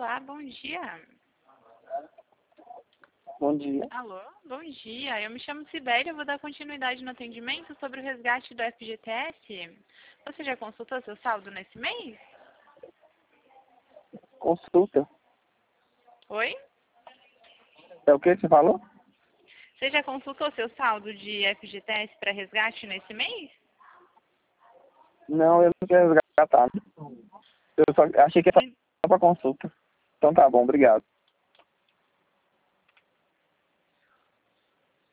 Olá, bom dia. Bom dia. Alô, bom dia. Eu me chamo Sibélia, eu vou dar continuidade no atendimento sobre o resgate do FGTS. Você já consultou seu saldo nesse mês? Consulta. Oi? É o que você falou? Você já consultou seu saldo de FGTS para resgate nesse mês? Não, eu não quero resgatar. Eu só achei que era para consulta. Então tá bom, obrigado.